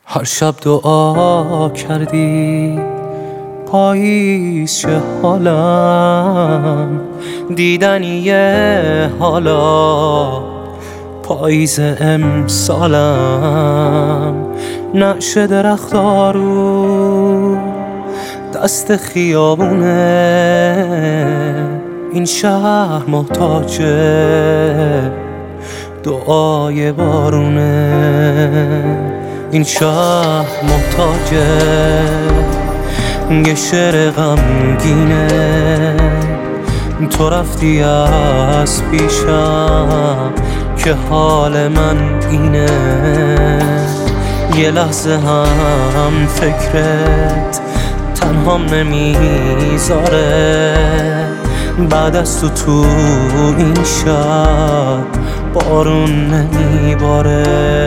هر شب دعا کردی پاییز شه حالم، دیدنیه حالا پاییز امسالم. نعش درخت‌ها رو دست خیابونه، این شهر محتاج دعای بارونه. این شهر محتاج یه شعر غمگینه. تو رفتی از پیشم که حال من اینه. یه لحظه هم فکرت تنهام نمیذاره. بعد از تو این شب بارون نمیباره.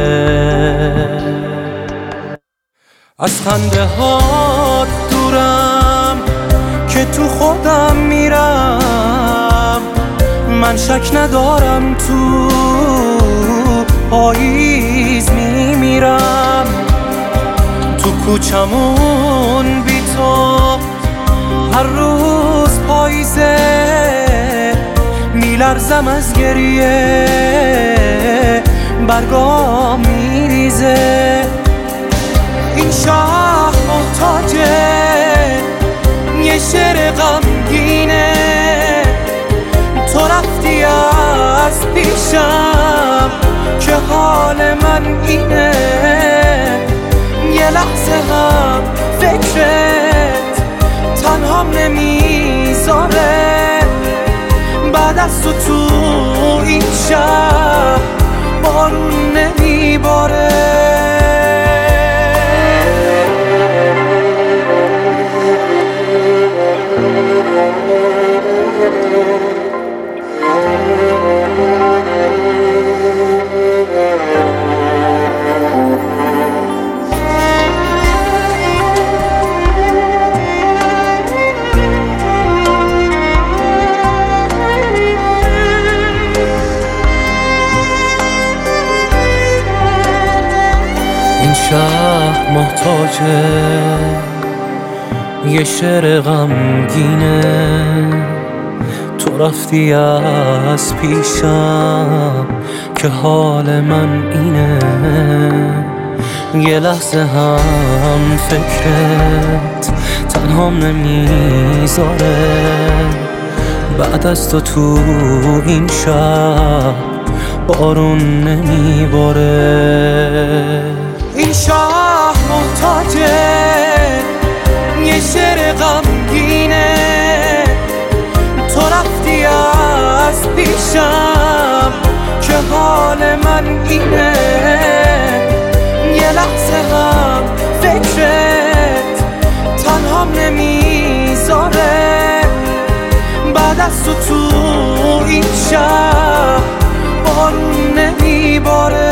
از خنده هات دورم که تو خودم میرم. من شک ندارم تو پاییز میمیرم. تو کوچمون بی تو هر روز پاییزه. میلرزم از گریه، برگام میریزه. این شهر محتاجه یه شعر غمگینه. تو رفتی از پیشم که حال من اینه. یه لحظه هم فکرت تنهام نمیذاره. بعد از تو این شب بارون نمیباره. این شهر محتاجه یه شعر غمگینه. تو رفتی از پیشم که حال من اینه. یه لحظه هم فکرت تنهام نمیذاره. بعد از تو این شب بارون نمیباره. این شهر محتاجه یه شعر غمگینه. تو رفتی از پیشم که حال من اینه. یه لحظه هم فکرت تنهام نمیذاره. بعد از تو این شهر بارون نمیباره.